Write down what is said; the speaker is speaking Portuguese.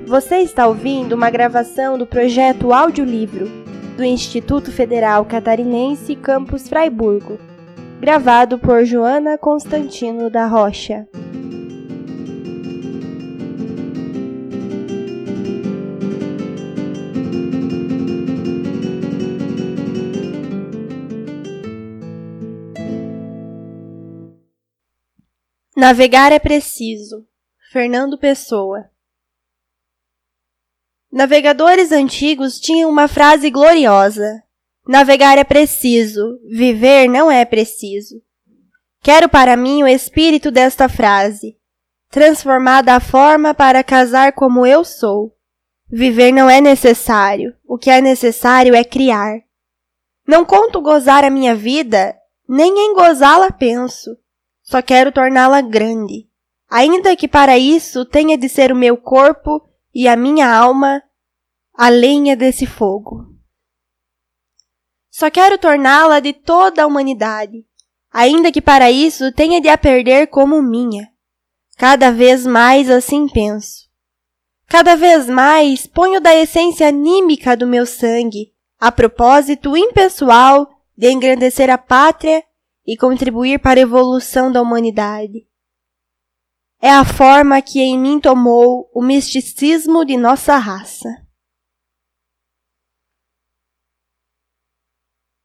Você está ouvindo uma gravação do projeto Audiolivro do Instituto Federal Catarinense Campus Fraiburgo, gravado por Joana Constantino da Rocha. Navegar é preciso. Fernando Pessoa. Navegadores antigos tinham uma frase gloriosa: navegar é preciso, viver não é preciso. Quero para mim o espírito desta frase, transformada a forma para casar como eu sou. Viver não é necessário, o que é necessário é criar. Não conto gozar a minha vida, nem em gozá-la penso. Só quero torná-la grande, ainda que para isso tenha de ser o meu corpo e a minha alma a lenha desse fogo. Só quero torná-la de toda a humanidade, ainda que para isso tenha de a perder como minha. Cada vez mais assim penso. Cada vez mais ponho da essência anímica do meu sangue a propósito impessoal de engrandecer a pátria e contribuir para a evolução da humanidade. É a forma que em mim tomou o misticismo de nossa raça.